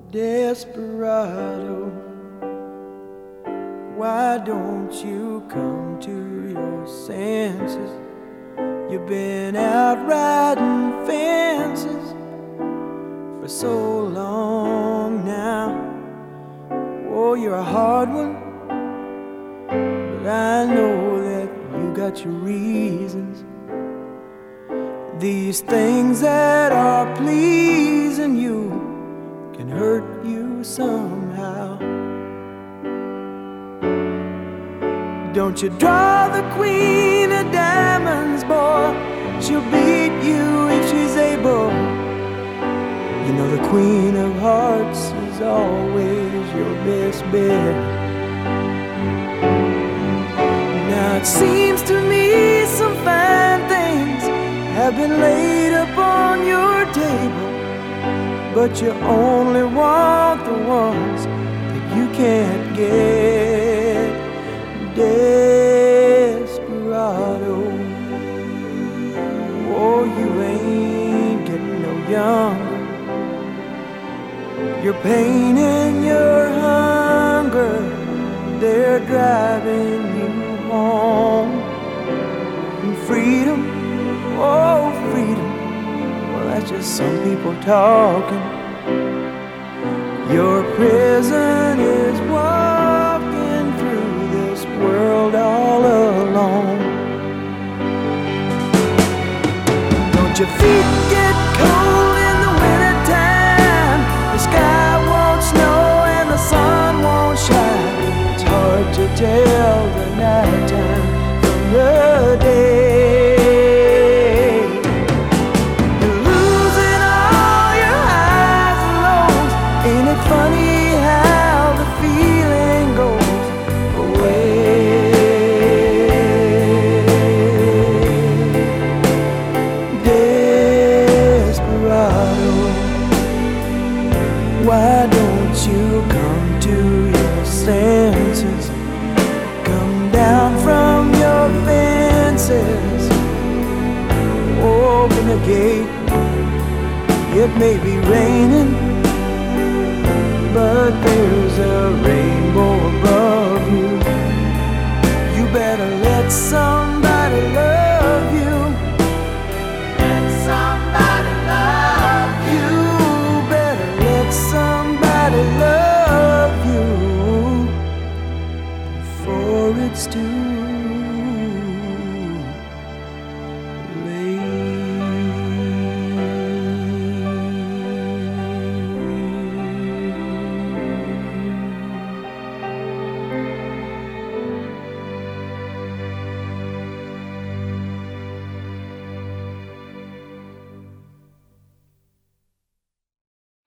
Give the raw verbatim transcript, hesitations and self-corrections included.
Desperado, why don't you come to your senses? You've been out riding fences for so long now. Oh, you're a hard one, but I know that you got your reasons. These things that are pleasing you can hurt you somehow. Don't you draw the queen of diamonds, boy. She'll beat you if she's able. You know the queen of hearts is always your best bet. Now it seems to me some fine things have been laid upon your table, but you only want the ones that you can't get. Desperado, oh, you ain't getting no younger. Your pain and your hunger, they're driving you home. And freedom, oh, freedom, well, that's just some people talking. Your prison is walking through this world all alone. Don't your feet get cold in the wintertime? The sky won't snow and the sun won't shine. It's hard to tell the nighttime from the day. Funny how the feeling goes away. Desperado, why don't you come to your senses? Come down from your fences. Open the gate. It may be raining, but there's a rainbow above you. You better let somebody love you. Let somebody love you. Better let somebody love you before it's too